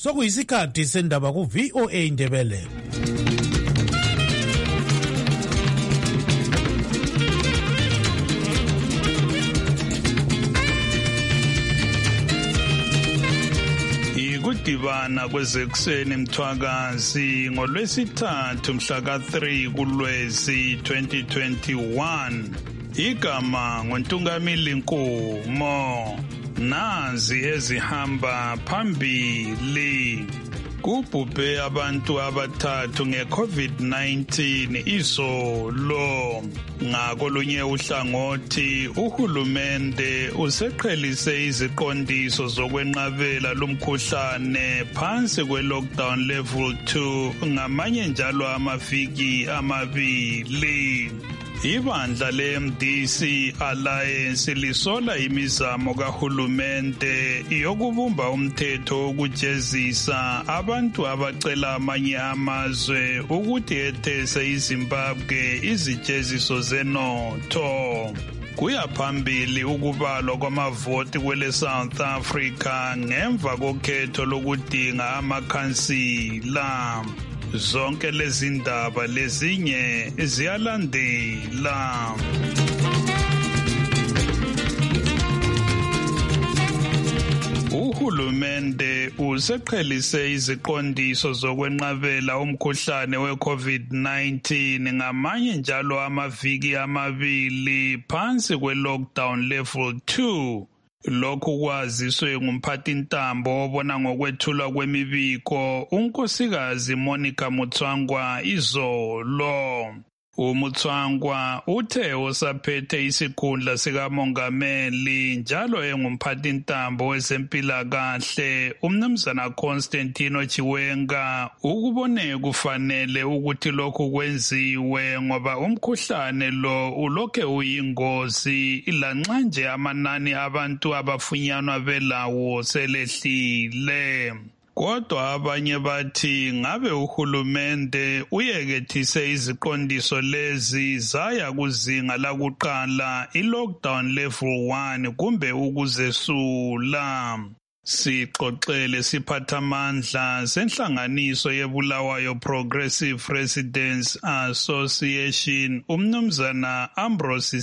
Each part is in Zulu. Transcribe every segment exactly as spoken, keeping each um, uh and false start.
sokuyisikhathi sendaba ku-V O A Ndebele. Ikudibana kwezekuseni Mthwakazi ngolwesithathu mhla ka three kuLwezi twenty twenty-one. Igama ngoNtungamili Nkumo. Nazi ezihamba phambili. Kubhubhe abantu abathathu nge-COVID nineteen izolo. Ngakolunye uhlangothi uhulumende useqhelise iziqondiso zokwenqabela lumkhuhlane phansi kwe-lockdown level two ngamanye njalo amaviki amabili. Ibandla le-M D C Alliance lisola imizamo kahulumende yokubumba umthetho wokujezisa abantu abacela amanye amazwe ukuthi ethese iZimbabwe izijeziso zenotho. Kuyaphambili ukubalwa kwamavoti kwele South Africa ngemva kokhetho lokudinga amakhansila. Zonke lezi ndaba lezinye ziyalandela. Uhulumende useqhelise iziqondiso zokwenqabela umkhuhlane we-COVID nineteen ngamanye njalo amaviki amabili phansi kwe-lockdown level two. Lokhu kwaziswe ngumphathintambo obona ngokwethulwa kwemibiko unkosikazi Monica Mutswangwa izolo. uMutswangwa uthe usaphethe isikhundla sikamongameli njalo engumphathintambo wezempilakahle umnumzana Constantino Chiwenga ukubone kufanele ukuthi lokhu kwenziwe ngoba umkhuhlane lo ulokhe uyingozi ilanxa nje amanani abantu abafunyanwa belawo selehlile. Kodwa abanye bathi ngabe uhulumende uyekethise iziqondiso lezi zaya kuzinga lakuqala i-lockdown level one kumbe ukuzesula. Sixoxele siphathamandla senhlanganiso yeBulawayo Progressive Residents Association umnumzana Ambrose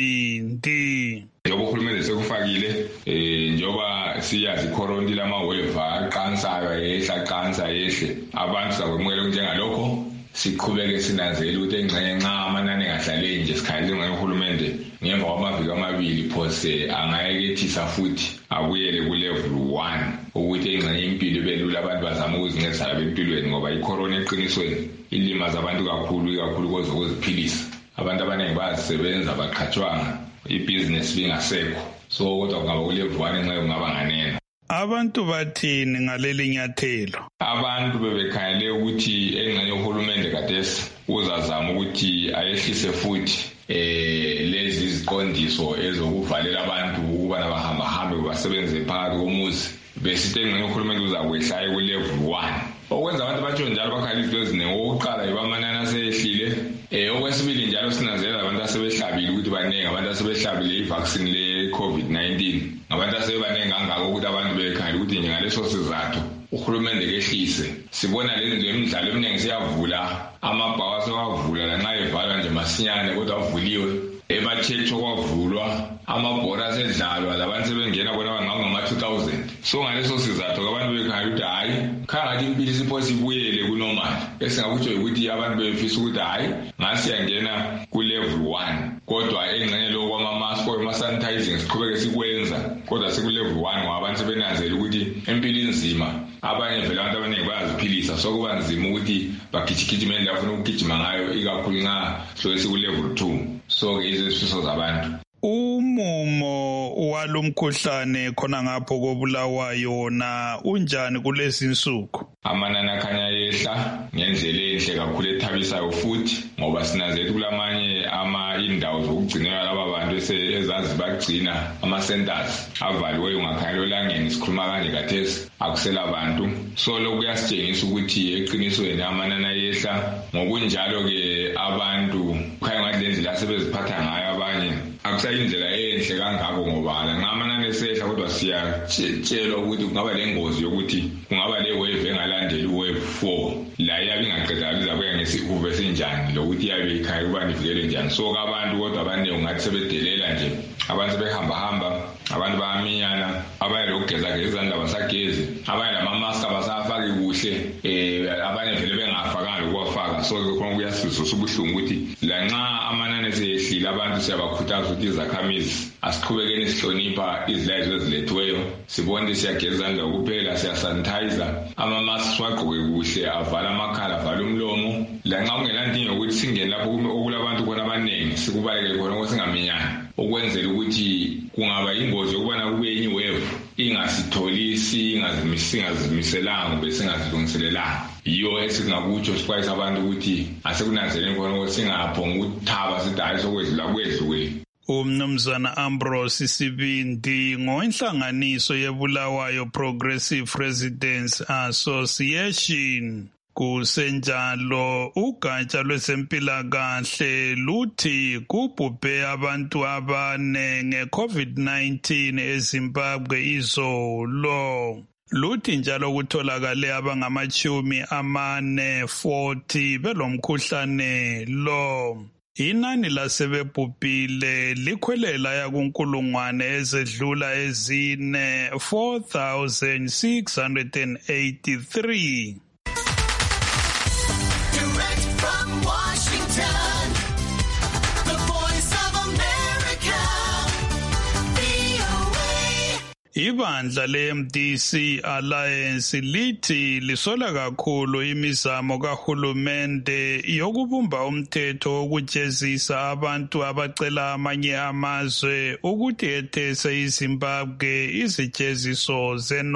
Sibindi. Njengoba uhulumende sekufakile eh njengoba siyazi corona lama wave aqansayo yehla qansa yehle abantu sakwemukela njengalokho siqhubeke sinanzela ukuthi engxenye nxa amanani engahlale nje sikhayile ngohulumende ngemva kwamaviki amabili phose angayekethisa futhi abuyele ku level one ukuthi engxenye impilo ibelula abantu bazama ukuzincedisa empilweni ngoba icorona eqinisweni ilimaza abantu kakhulu kakhulu kozokuziphilisa. Abantu abaningi bazisebenza baqhatshwanga ibusiness lingasekho so kodwa kungaba ku level one nxa kungaba nganeno. Abantu bathini ngaleli nyathelo? Abantu bebekhayele ukuthi engxenye uhulumende kadesi uzazama ukuthi ayehlise futhi eh lezi ziqondiso ezokuvalela abantu ukuba nabahamba hambe basebenze phakathi komuzi besithi engxenye uhulumende uzakwehla ku level one. Okwenza abantu batsho njalo bakhala izinto eziningi. Okokuqala yibamanani asehlile eh okwesibili njalo sinanzela abantu asebehlabile ukuthi baningi abantu asebehlabile ivaccine le-COVID nineteen. Abantu asebebaningi kangaka ukuthi abantu bekhala ukuthi ngaleso sizathu uhulumende kehlise. Sibona lezi zinto emidlalo eminingi siyavula amabhawa sewavula lanxa evalwa nje masinyane kodwa avuliwe. Ema-church okwavulwa amabhora asedlalwa labantu sebengena bona bangama two thousand. So ngaleso sizathu abantu bekhala ukuthi hayi khangathi impilo isipho sibuyele kunormal. Esingakutsho ukuthi abantu befisa ukuthi hayi ngasiyangena ku level one kodwa engxenye lo kwama-mask ama-sanitizing siqhubeke sikwenza kodwa siku level one ngoba abantu sebenanzela ukuthi impilo inzima. Abanye vele abantu abaningi bayaziphilisa so kuba nzima ukuthi bagijigijime indlela afuna ukugijima ngayo ikakhulu nxa hlwe siku level two. So ke izifiso zabantu. Umumo walomkhuhlane khona ngapho koBulawayo na unjani kulezi insuku? Amanani akhanya yehla ngendlela enhle kakhulu ethabisayo futhi ngoba sinanzela kulamanye ama indawo zokugcinela laba bantu ezazi bagcina ama centers avaliwe ungakhanya langeni sikhuluma kanje kathesi akusela abantu. So lokhu kuyasitshengisa ukuthi eqinisweni amanani ayehla ngokunjalo ke abantu khaya ngathi lendlela sebeziphatha ngayo abanye akusayindlela enhle kangako ngoba nxa amanani esehla kodwa siyatshelwa ukuthi kungaba lengozi yokuthi kungaba le wave engalandeli wave four la yabe ingaqedakala izabuya ngesihubo esinjani lokuthi yabe ikhaya kubani ivikele njani. So abantu kodwa abaningi ungathi sebedelela nje, abantu sebehamba hamba, abantu bayaminyana, abanye lokugeza izandla basagezi, abanye lamamask abasafaki kuhle, eh abanye vele bengafakanga ukuwafaka. So khona kuyasizwa ubuhlungu ukuthi lanxa amanani esehlile abantu siyabakhuthaza ukuthi izakhamizi asiqhubekeni sihlonipha izilwazi ezilethweyo, sibone siyageza izandla kuphela, siyasanitizer, ama-masks wagqoke kuhle, avala amakhala, avala umlomo. Lanxa kungelandinga ukuthi singene lapho okulabantu khona abaningi sikubaleke khona ukuthi singaminyani, ukwenzela ukuthi kungaba ingozi yokubana kube enye wave ingasitholisi, ingazimiselanga kumbe singazilungiselelanga. Yiyo esingakutsho sixwayisa abantu ukuthi asekunanzeleni khona ukuthi singaphonga ukuthaba sithi hayi sokwedlula kwedlule. Umnumzana Ambrose Sibindi ngoinhlanganiso yeBulawayo Progressive Residents Association. Kusenjalo ugatsha lwezempilakahle luthi kubhubhe abantu abane nge-COVID nineteen eZimbabwe izolo. Luthi njalo kutholakale abangamachumi amane forty belomkhuhlane lo. Inani lasebebhubhile likhwelela yakunkulungwane ezedlula ezine four thousand six hundred eighty-three. Direct from Washington, the Voice of America, V O A. Ibandla le-M D C Alliance lithi lisola kakhulu imizamo kahulumende yokubumba umthetho wokujezisa abantu abacela amanye amazwe ukuthi ethese iZimbabwe izijeziso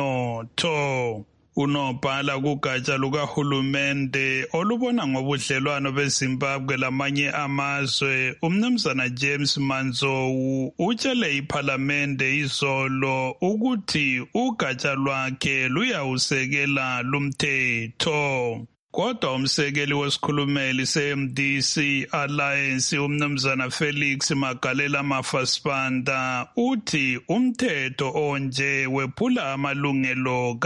zenotho. Unobhala kugatsha lukahulumende olubona ngobudlelwano beZimbabwe lamanye amazwe, umnumzana James Manzowu utshele iPhalamende izolo ukuthi ugatsha lwakhe luyawusekela lumthetho. Kodwa umsekeli wesikhulumeli se-M D C Alliance umnumzana Felix Magalela Mafasipanda uthi umthetho onje wephula amalungelo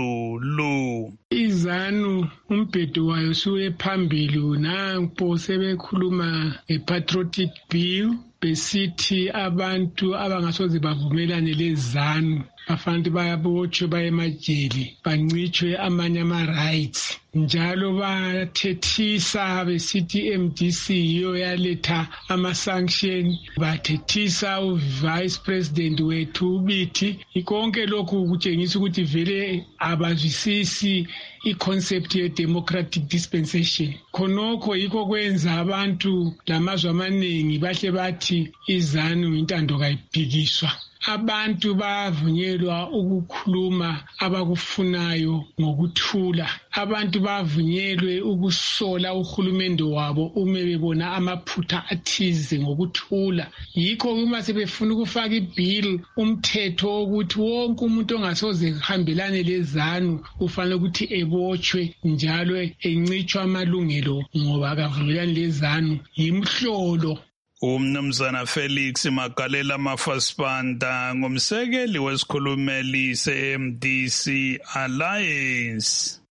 kaZulu. IZANU umbhedo wayo suye phambili nampo sebekhuluma ngepatriotic bill besithi abantu abangasoze bavumelane leZANU bafanele bayabotshwe baye emajele bancitshwe amanye ama-rights. Njalo bathethisa besithi i-M D C yiyo yaletha ama-sanction, bathethisa uvice president wethu ubithi. Ikonke lokhu kutshengisa ukuthi vele abazwisisi i-concept ye-democratic dispensation. Khonokho yikho kwenza abantu lamazwe amaningi bahle bathi iZANU intando kayiphikiswa. Abantu bavunyelwa ukukhuluma abakufunayo ngokuthula. Abantu bavunyelwe ukusola uhulumende wabo uma bebona amaphutha athize ngokuthula. Yikho uma sebefuna ukufaka ibill umthetho wokuthi wonke umuntu ongasoze hambelane leZANU ufanele ukuthi ebotshwe njalo encitshwa amalungelo ngoba akavumelani leZANU yimhlolo. Umnumzana Felix Magalela Mafasipanda ngumsekeli wesikhulumeli se-M D C Alliance.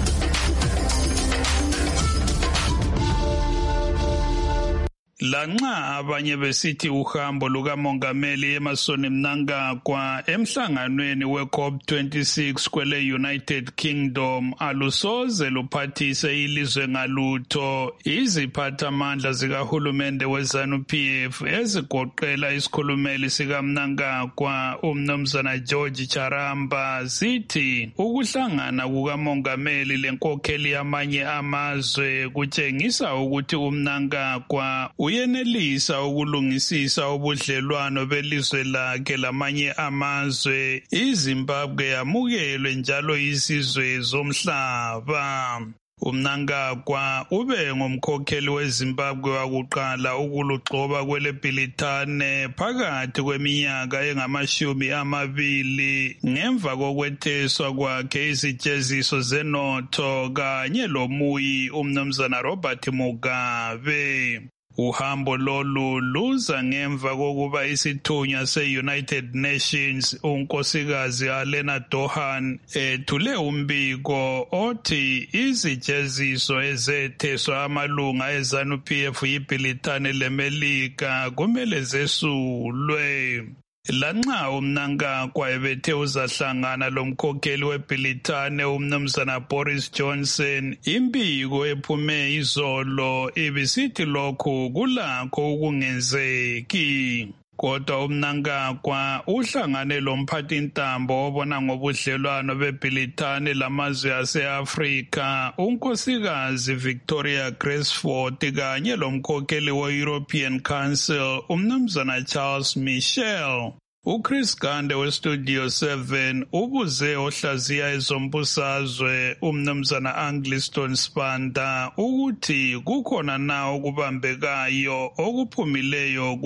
Lanxa abanye besithi uhambo lukamongameli eMasoni Mnangagwa emhlanganweni we-COP twenty-six kwele United Kingdom alusoze luphathise ilizwe ngalutho. Iziphathamandla zikahulumende we-ZANU P F ezigoqela isikhulumeli sikaMnangagwa umnumzana George Charamba zithi ukuhlangana kukamongameli lenkokheli yamanye amazwe kutshengisa ukuthi uMnangagwa uyenelisa ukulungisisa ubudlelwano belizwe lakhe lamanye amazwe. iZimbabwe yamukelwe njalo izizwe zomhlaba. uMnangagwa ube ngumkhokheli weZimbabwe wakuqala ukulugxoba kwelebhilithane phakathi kweminyaka engamashumi amabili ngemva kokwetheswa kwakhe izijeziso zenotho kanye lomuyi umnumzana Robert Mugabe. Uhambo lolu luza ngemva kokuba isithunywa se-United Nations unkosikazi Alena Dohan ethule umbiko othi izijeziso ezetheswa amalunga eZANU-P F yiBrithani leMelika kumele zesulwe. Lanxa uMnangagwa ebethe uzahlangana lomkhokheli weBrithani umnumzana Boris Johnson, imbiko ephume izolo ibisithi lokhu kulakho ukungenzeki. Kodwa uMnangagwa uhlangane lomphathintambo obona ngobudlelwano beBrithani lamazwe ase-Afrika, unkosikazi Victoria Graceford kanye lomkhokheli we-European Council umnumzana Charles Michel. uChris Gande weStudio seven ubuze ohlaziya ezombusazwe umnumzana Angliston Spanda ukuthi kukhona na okubambekayo okuphumileyo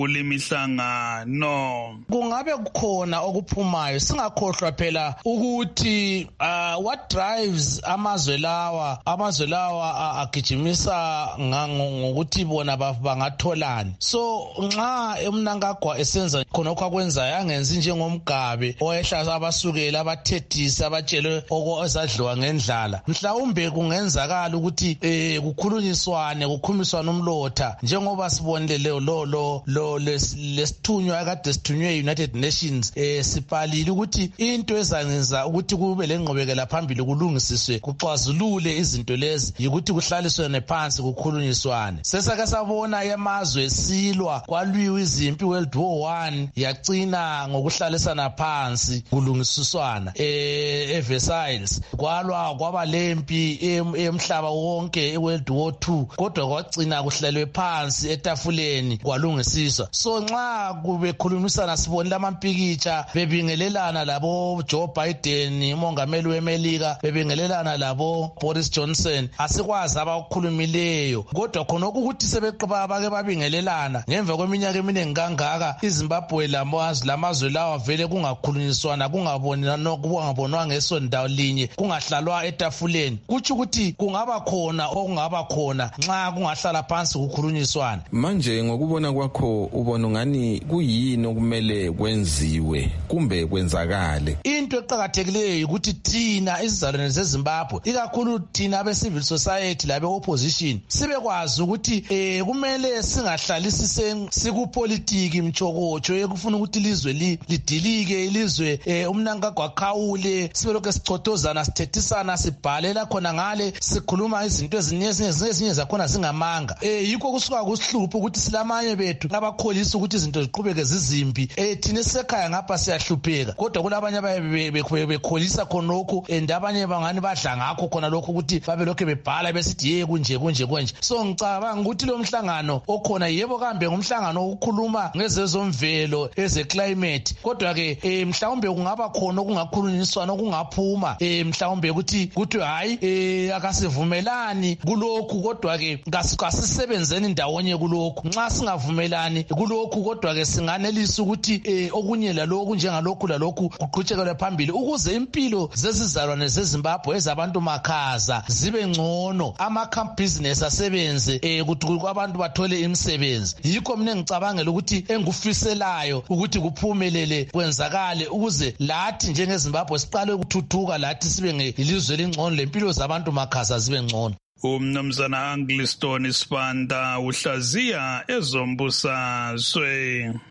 kulemihlangano. Kungabe kukhona okuphumayo, singakhohlwa phela ukuthi uh, what drives amazwe lawa amazwe lawa agijimisa ngokuthi bona bangatholani. So nxa uMnangagwa esenza khonokho akwenzayo ngenzi njengomgabe oyehlaza abasukela abathethisa abatshele okozadliwa ngendlala, mhlawumbe kungenzakala ukuthi eh kukhulunyiswane kukhumiswana umlotha njengoba sibonile lo lo lo lesithunywa akade sithunywe United Nations eh sipalile ukuthi into ezangenza ukuthi kube lengqobekela phambili kulungisiswe kuxazulule izinto lezi ukuthi kuhlaliswe phansi kukhulunyiswane. Sesake sabona yamazwe silwa kwalwiwa izimpi World War One yagcina ngokuhlalisana phansi kulungisiswana eh eVersailles, kwalwa kwaba lempi emhlaba wonke eWorld War Two kodwa kwagcina kuhlalwe phansi etafuleni kwalungisiswa. So nxa kube khulumisana sibonile amampikitsha bebingelelana labo Joe Biden umongameli weMelika, bebingelelana labo Boris Johnson, asikwazi abakhulumileyo kodwa khona ukuthi sebeqaba bake babingelelana ngemva kweminyaka eminingi kangaka iZimbabwe lamazwe lamazwe lawa vele kungakhulunyiswana kungabonana nokubongabonwa ngesondawo linye kungahlalwa etafuleni, kuthi ukuthi kungaba khona okungaba khona nxa kungahlala phansi kukhulunyiswana. Manje ngokubona kwakho ubona ngani kuyini okumele kwenziwe kumbe kwenzakale? Into eqhakathekileyo ukuthi thina izizalwane zeZimbabwe ikakhulu thina abe civil society labe opposition sibekwazi ukuthi eh kumele singahlalisi sikupolitiki mchokocho ekufuna ukuthi lizwe lidilike, ilizwe eh uMnangagwa khawule sibe lokho sicotozana sithethisana sibhalela khona ngale sikhuluma izinto eziningi ezinye zakhona zingamanga. Eh yikho kusuka kusihlupho ukuthi silamanye bethu abakholisa ukuthi izinto ziqhubeke zizimbi, eh thina sekhaya ngapha siyahlupheka kodwa kulabanye abaye bekholisa khonokho endabanye bangani badla ngakho khona lokho ukuthi babe lokho bebhala besithi ye kunje kunje konje. So ngicabanga ukuthi lo mhlangano okhona yebo kambe ngumhlangano ukukhuluma ngezezomvelo eze climate kodwa ke eh mhlawumbe kungaba khona okungakhulunyiswana okungaphuma eh mhlawumbe ukuthi kuthi hayi eh akasivumelani kulokhu kodwa ke ngasisebenzeni ndawonye kulokhu. Nxa singavumelani kulokhu kodwa ke singanelisa ukuthi eh okunye lalokhu njengalokhu lalokhu kuqhutshekele phambili ukuze impilo zezizalwane zeZimbabwe ezabantu makhaza zibe ngcono, ama camp business asebenze eh ukuthi abantu bathole imisebenzi. Yikho mina ngicabangela ukuthi engufiselayo ukuthi kuphumelele kwenzakale ukuze lathi njengeZimbabwe siqale ukuthuthuka lathi sibe ngelizwe elingcono lempilo zabantu makhaza zibe ngcono. Umnumzana Angliston Spanda uhlaziya ezombusazwe.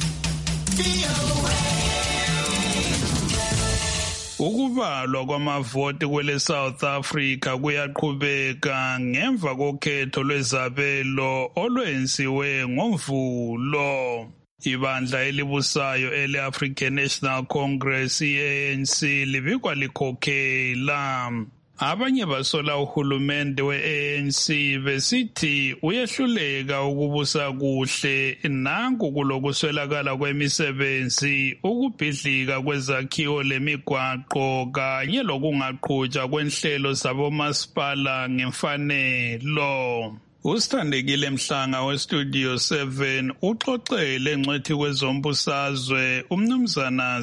Ukuvalwa kwamavoti kwele South Africa kuyaqhubeka ngemva kokhetho lwezabelo olwenziwe ngoMvulo. Ibandla elibusayo ele-African National Congress i-A N C libikwa likhokhela. Abanye basola uhulumende we-A N C besithi uyehluleka ukubusa kuhle nanku kulokuswelakala kwemisebenzi, ukubhidlika kwezakhiwo lemigwaqo kanye lokungaqhutshwa kwenhlelo zabomasipala ngemfanelo. Usithandekile Mhlanga westudio seven uxoxele ngcwethi kwezombusazwe umnumzana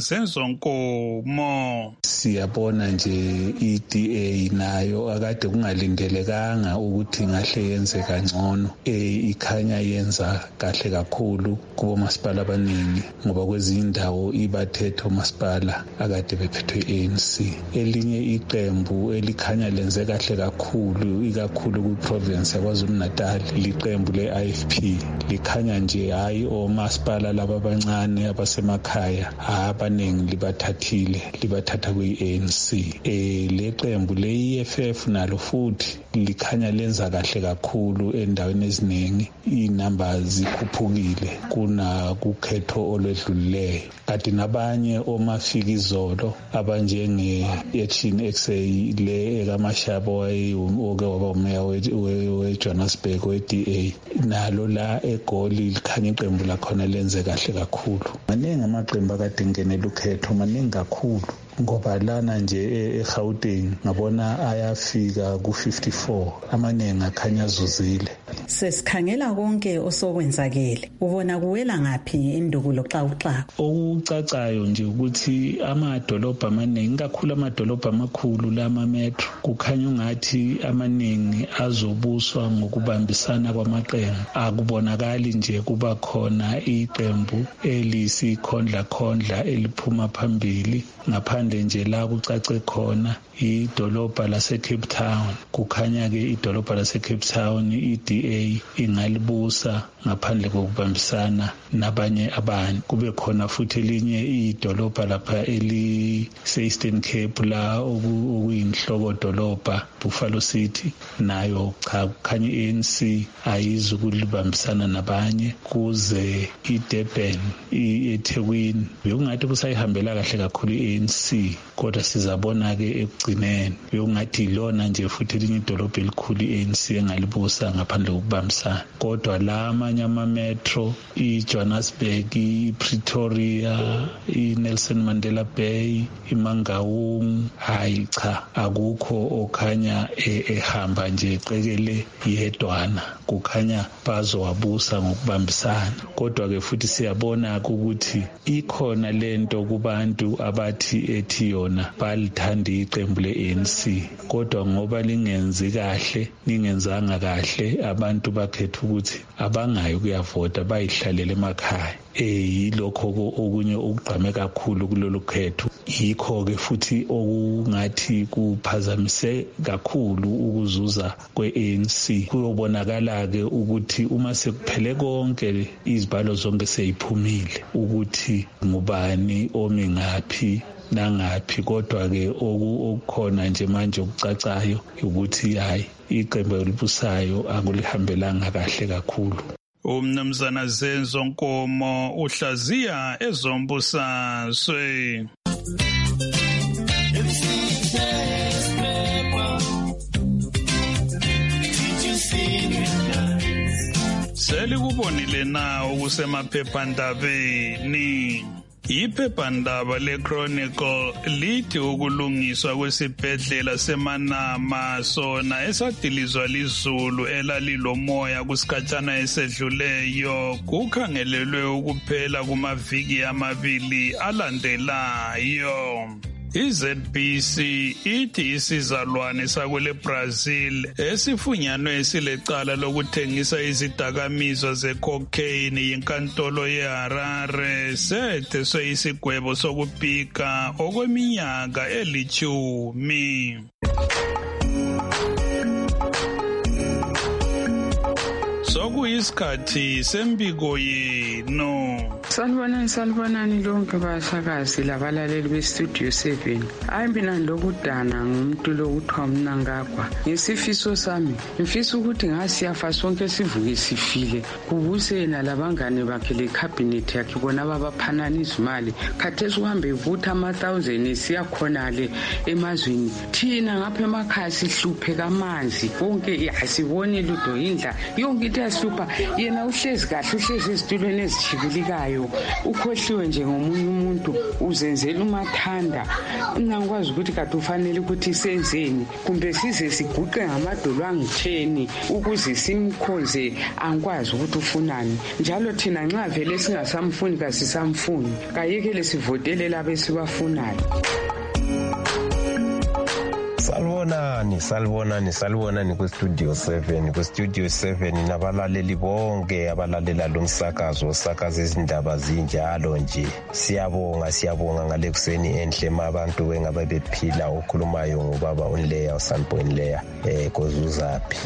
Senzonkomo. Siyabona nje i-D A nayo akade kungalindelekanga ukuthi ngahle yenze kangcono. Eh ikhanya yenza kahle kakhulu kubo masipala abaningi ngoba kwezinye indawo ibathetho masipala akade bephethwe i-A N C. Elinye iqembu elikhanya lenze kahle kakhulu ikakhulu ku-province yaKwaZulu-Natal liqembu le-I F P likhanya nje hayi omasipala laba abancane abasemakhaya abaningi libathathile libathatha kwi-A N C. Eh leqembu le-E F F nalo futhi likhanya lenza kahle kakhulu endaweni eziningi inamba zikhuphukile kuna kukhetho olwedlulileyo. Kanti nabanye omafikizolo abanjenge Action X A le ekaMashabo oke waba umeya weJohannesburg we-D A nalo la eGoli likhanya iqembu lakhona lenze kahle kakhulu. Maningi amaqembu akade ngenela ukhetho maningi kakhulu ngoba lana nje eGauteng ngabona ayafika ku fifty-four amaningi akhanya azuzile. Sesikhangela konke osokwenzakele ubona kuwela ngapi indukulo xawuxa? Okucacayo nje ukuthi amadolobha amaningi kakhulu amadolobha amakhulu lama metro kukhanya ungathi amaningi azobuswa ngokubambisana kwamaqembu. Akubonakali nje kuba khona iqembu elisikhondla khondla eliphuma phambili ngaphandle nje la kucace khona idolobha lase Cape Town. Kukhanya ke idolobha lase Cape Town i-D A ingalibusa ngaphandle kokubambisana nabanye abantu. Kube khona futhi elinye idolobha lapha eli Eastern Cape la okuyinhloko dolobha Buffalo City nayo cha kukhanya i-A N C ayizukulibambisana nabanye. Kuze iDurban iEthekwini bekungathi kusayihambela kahle kakhulu i-A N C kodwa sizabona ke ekugcineni bekungathi lona nje futhi elinye idolobha elikhulu i-A N C engalibusa ngaphandle kokubambisana. Kodwa la amanye ama metro iJohannesburg, iPretoria, iNelson Mandela Bay, iMangaung hayi cha akukho okhanya ehamba nje eqekele yedwana. Kukhanya bazowabusa ngokubambisana. Kodwa ke futhi siyabona ukuthi ikhona lento kubantu abathi ethi yona balithanda iqembu le-A N C kodwa ngoba lingenzi kahle lingenzanga kahle abantu bakhetha ukuthi abangayi kuyavota bayihlalele emakhaya. Eh yilokho okunye okugqame kakhulu kulolu khetho. Yikho ke futhi okungathi kuphazamise kakhulu ukuzuza kwe-A N C. Kuyobonakala ke ukuthi uma sekuphele konke izibalo zonke seyiphumile ukuthi ngubani omi ngaphi nangaphi. Kodwa ke okukhona nje manje okucacayo ukuthi hayi iqembu elibusayo akulihambelanga kahle kakhulu. Umnumzana Senzonkomo uhlaziya ezombusazwe. Selikubonile na ukusemaphephandabeni. Iphephandaba leChronicle lithi ukulungiswa kwesibhedlela seManama sona esadilizwa lizulu elalilomoya kusikhatshana esedluleyo kukhangelelwe ukuphela kumaviki amabili alandelayo. I-Z B C ithi isizalwane sakwele Brazil esifunyanwe esilecala lokuthengisa izidakamizwa ze-cocaine yinkantolo yeHarare setheswe isigwebo sokubhika okweminyaka elithumi. Sokuyisikhathi sembiko yenu. Salibonani salibonani lonke bashakazi labalaleli bestudio seven. Hayi mina ndokudana ngumuntu lokuthiwa Mnangagwa. Ngesifiso sami ngifisa ukuthi ngasiyafa sonke sivuke sifile kubuse yena labangane bakhe le cabinet yakhe bona babaphanana izimali khathesi uhambe evutha ama thousand esiya khona le emazweni thina ngapha emakhaya sihluphe kamanzi konke asibone ludo indla yonke into yasipha yena uhlezi kahle uhlezi esitulweni ezijikilikayo njalo ukhohliwe nje ngomunye umuntu uzenzela umathanda ngakwazi ukuthi kade ufanele ukuthi senzeni kumbe size siguqe ngamadolo angitheni ukuze simkhoze angikwazi ukuthi ufunani njalo thina nxa vele singasamfuni kasisamfuni kayekele sivotele labe sibafunayo. Salibonani, salibonani, salibonani ku-Studio seven, ku-Studio seven nabalaleli bonke abalalela lo msakazo osakaza izindaba zinjalo nje. Siyabonga, siyabonga ngale kuseni enhle abantu bengabe bephila okhulumayo ngobaba uNleya uSanpo Nleya eh kozuzaphi.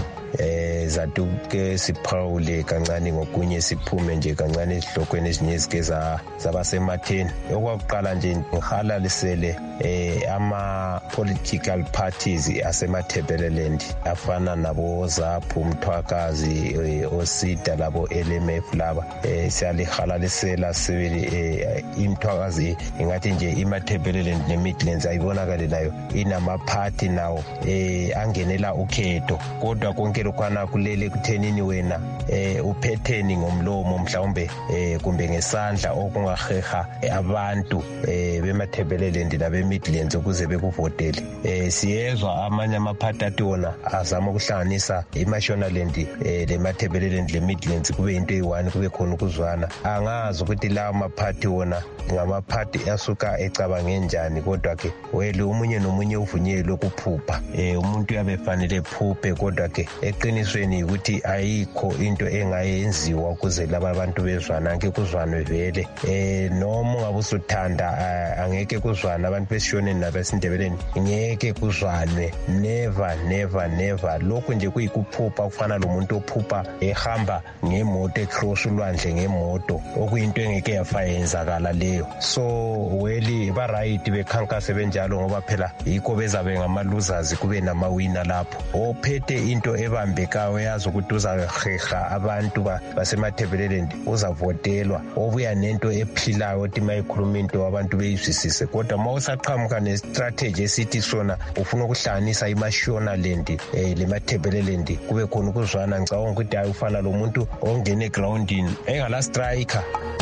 Eh zaduke siphawule kancane ngokunye siphume nje kancane esihlokweni ezinye ezike zabasematheni. Okwakuqala nje ngihalalisele eh ama political parties asemaThebeleland afana nabo Zaphu Mthwakazi oSida labo L M F laba eh siyalihalalisela sibili imthwakazi ingathi nje imaThebeleland neMidlands ayibonakala nayo inama party nawo eh angenela ukhetho kodwa konke lokwana kulele kuthenini wena eh uphetheni ngomlomo mhlawumbe eh kumbe ngesandla okungaheha abantu eh bemaThebeleland nabeMidlands ukuze bekuvotele. Eh siyezwa amanye amaphathi athi wona azama ukuhlanganisa iMashonaland eh leMaThebeleland leMidlands kube into eyi-one kube khona ukuzwana. Angazi ukuthi lawo maphathi wona ngamaphathi asuka ecabange njani kodwa ke wele umunye nomunye uvunyelwe ukuphupha. Eh umuntu yabe fanele ephuphe kodwa ke eqinisweni ukuthi ayikho into engayenziwa ukuze laba bantu bezwana ngeke kuzwanwe vele. Eh noma ungabe usuthanda angeke kuzwana abantu besishoneni nabesindebeleni ngeke kuzwanwe never never never. Lokho nje kuyikuphupha kufana lo muntu ophupha ehamba ngemoto ecross ulwandle ngemoto okuyinto engeke yafayenzakala leyo. So weli ba right bekhankase benjalo ngoba phela yikho bezabe ngamaluzazi kube namawina lapho. Ophethe into ebambekayo yazi ukuthi uzaheha abantu basemaThebeleland uzavotelwa obuya nento ephilayo ukuthi mayikhuluma into abantu beyizwisise kodwa mawusaqhamuka nestrategy esithi sona ufuna ukuhlanganisa iMashonaland eh leMaThebeleland kube khona ukuzwana ngicabanga ukuthi hayi ufana lo muntu ongena egroundini engala striker.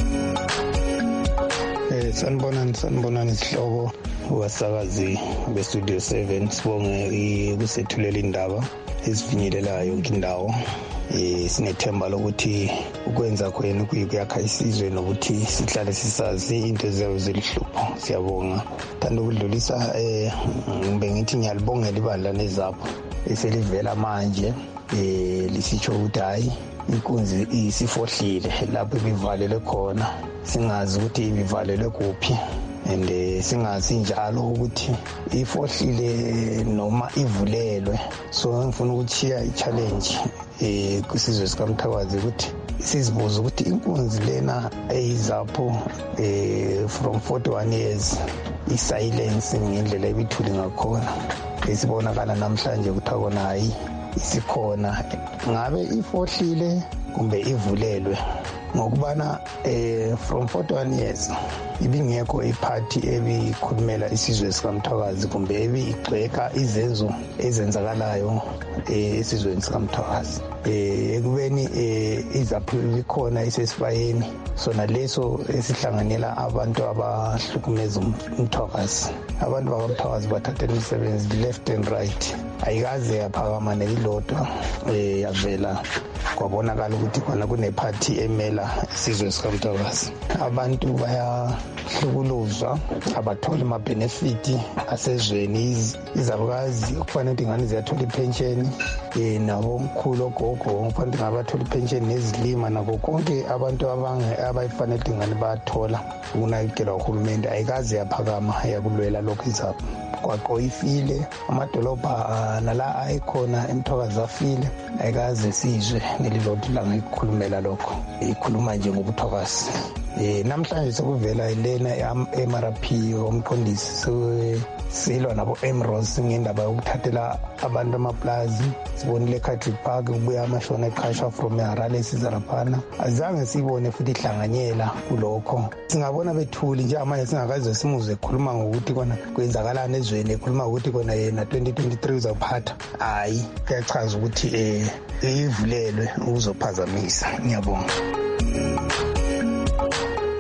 Eh sanibonani sanibonani isihloko wasakazi beStudio seven sibonge ukusethulela indaba esifinyelelayo yonke indawo. Eh sinethemba lokuthi ukwenza kwenu kuyakha isizwe nokuthi sihlale sisazi into ezayo zelihlupho. Siyabonga thanda ukudlulisa eh ngibe ngithi ngiyalibongela ibandla nezapho eselivela manje eh lisitsho ukuthi hayi inkunzi isifohlile lapho ibivalele khona singazi ukuthi ibivalele kuphi and singazi njalo ukuthi ifohlile noma ivulelwe. So ngifuna ukuchiya i-challenge eh kusizwe sikaMthakazi ukuthi sizibuza ukuthi inkunzi lena eyizapho eh from forty-one years i-silence ngendlela ebithuli ngakhona esibonakala namhlanje ukuthi akona hayi isikhona ngabe ifohlile kumbe ivulelwe ngokubana eh from forty-one years ibingekho iphathi ebikhulumela isizwe sikaMthakazi kumbe ebigxeka izenzo ezenzakalayo esizweni sikaMthakazi. Eh ekubeni eh izapho likhona isesibayeni sona leso esihlanganela abantu abahlukumeza uMthakazi. Abantu bakaMthakazi bathathela umsebenzi left and right ayikaze yaphakama nelilodwa eh yavela kwabonakala ukuthi khona kunephathi emela isizwe sikaMthakazi. Abantu bayahlukuluzwa abathola ama-benefit asezweni izabukazi okufanele ukuthi ingane ziyathola ipensheni eh nabo mkhulu ogogo kufanele ngabathola ipensheni nezilima nako konke abantu abayifanele ukuthi ingane bayathola ukunakekelwa uhulumende ayikaze yaphakama yakulwela lokhu izapho. Kwaqoyifile amadolobha nala ayikhona eMthakazi afile ayikaze sizwe nelilodwa langa ikhulumela lokho ikhuluma nje ngobuthakazi. Eh namhlanje sekuvela ilena M R P omqondisi silwa nabo Emrose ngendaba yokuthathela abantu amaplazi. Sibonile Country Park kubuya amashona eqhasha from Harare sizaraphana azange sibone futhi ihlanganyela kulokho. Singabona bethuli nje manje singakaze simuze ekhuluma ngokuthi kona kwenzakalana ezweni ekhuluma ukuthi kona yena twenty twenty-three uzaphatha hayi kuyachaza ukuthi eh ivulelwe ukuzophazamisa. Ngiyabonga.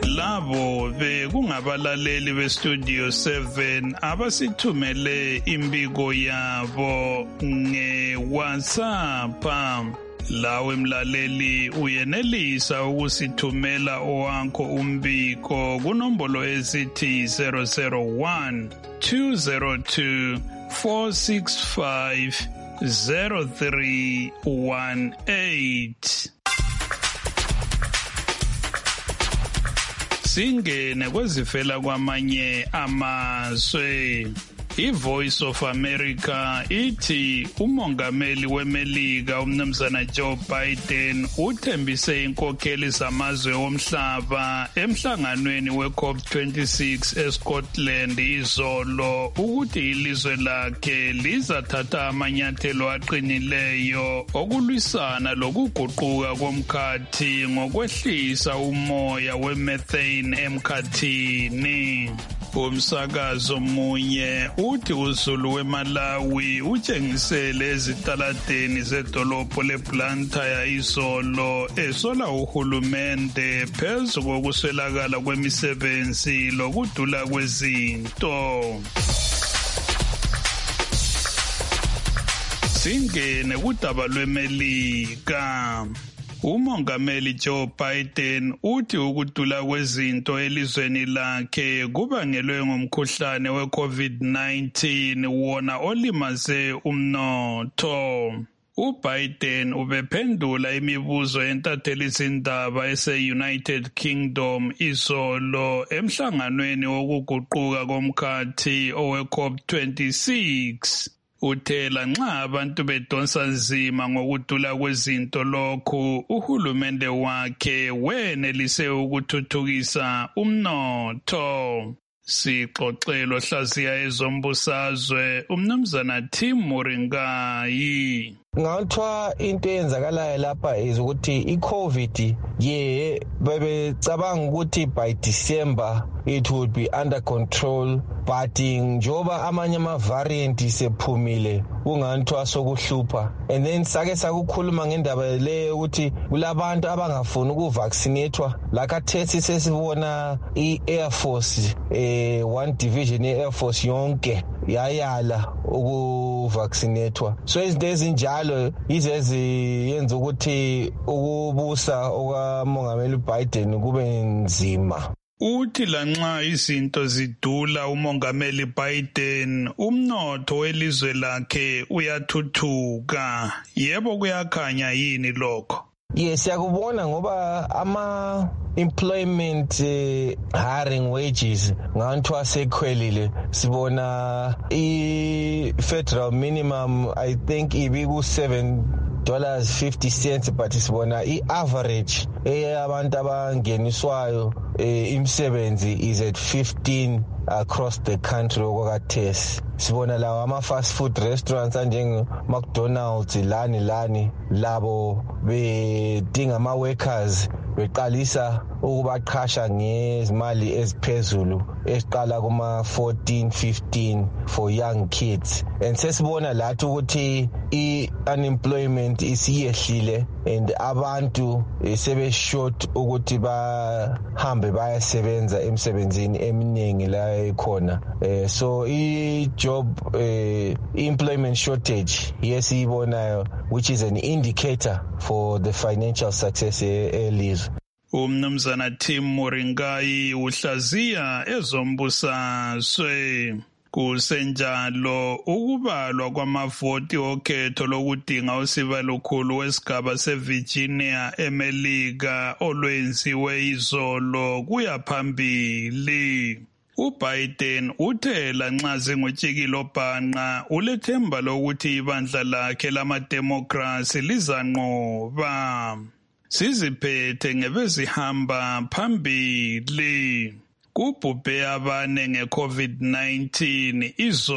labo bekungabalaleli bestudio seven abasithumele imbiko yabo nge-WhatsApp. Lawe mlaleli uyenelisa ukusithumela owakho umbiko kunombolo esithi zero zero one two zero two four six five zero three one eight. Singene kwezifela kwamanye amazwe. I-Voice of America ithi umongameli weMelika umnumzana Joe Biden uthembise inkokheli zamazwe omhlaba emhlanganweni we-COP twenty-six eScotland izolo ukuthi ilizwe lakhe lizathatha amanyathelo aqinileyo okulwisana lokuguquka komkhathi ngokwehlisa umoya we-methane emkhathini. Umsakazo munye uthi uZulu weMalawi utshengisele ezitaladeni zedolobho leBlantyre izolo esola uhulumende phezu kokuswelakala kwemisebenzi lokudula kwezinto. Singene kudaba lweMelika. Umongameli Joe Biden uthi ukudula kwezinto elizweni lakhe kubangelwe ngumkhuhlane we-COVID nineteen wona olimaze umnotho. UBiden ubephendula imibuzo yentathelizindaba ese-United Kingdom izolo emhlanganweni wokuguquka komkhathi owe-COP twenty-six. Uthela nxa abantu bedonsa nzima ngokudula kwezinto lokhu uhulumende wakhe wenelise ukuthuthukisa umnotho. Sixoxelo hlaziya ezombusazwe umnumzana Tim Moringayi. Ngathiwa into eyenzakalayo lapha is ukuthi i-COVID ye bebecabanga ukuthi by December it would be under control, but njoba amanye ama-variant sephumile kungathiwa sokuhlupha. And then sake sakukhuluma ngendaba le ukuthi kulabantu abangafuni ukuvaccinatwa lakathesi sesibona i-Air Force eh one division ye-Air Force yonke yayala ukuvaccinatwa. So izinto ezinjalo izeziyenza ukuthi ukubusa okamongameli Biden kube nzima. Uthi lanxa izinto zidula umongameli Biden umnotho welizwe lakhe uyathuthuka. Yebo kuyakhanya yini lokho? Yes, siyakubona ngoba ama employment uh, hiring wages ngathiwa sekhwelile. Sibona i federal minimum I think ibiku seven dollars fifty cents, but sibona i average eyabantu abangeniswayo imsebenzi is at fifteen across the country okwakathesi. Sibona lawa ama fast food restaurants anjenge McDonald's lani lani labo bedinga ama workers beqalisa ukubaqhasha ngezimali eziphezulu esiqala kuma fourteen fifteen for young kids. And sesibona lathi ukuthi i unemployment isiyehlile and abantu sebe short ukuthi bahambe bayasebenza emsebenzini eminingi la ekhona. So i job uh, employment shortage yesibonayo, which is an indicator for the financial success elizwe. Umnumzana Tim Moringayi uhlaziya ezombusazwe. Kusenjalo ukubalwa kwamavoti okhetho lokudinga usibalo olukhulu wesigaba seVirginia eMelika olwenziwe izolo kuyaphambili. uBiden uthe lanxa zingutshikilo bhanqa ulethemba lokuthi ibandla lakhe lamademokrasi lizanqoba. Siziphethe ngebezihamba phambili. Kubhubhe abane ngeCovid nineteen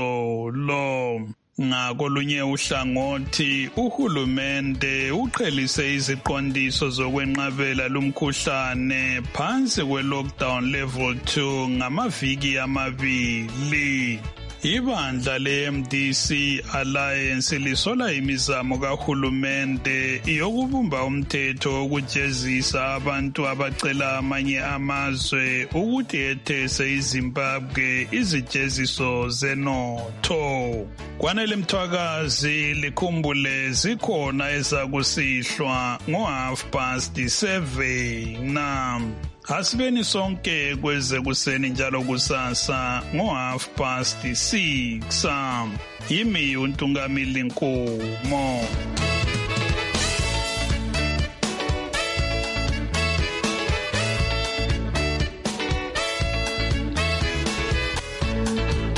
izolo. Ngakolunye uhlangothi uhulumende uqhelise iziqondiso zokwenqabela lumkhuhlane phansi kwe lockdown level two ngamaviki amabili. Ibandla le-M D C Alliance lisola imizamo kahulumende yokubumba umthetho wokujezisa abantu abacela amanye amazwe ukuthi ethese iZimbabwe izijeziso zenotho. Kwanele Mthwakazi likhumbule zikhona ezakusihlwa ngo half past seven na asibeni sonke kweze kuseni njalo kusasa ngo half past six. Yimi uNtungamili Nkomo.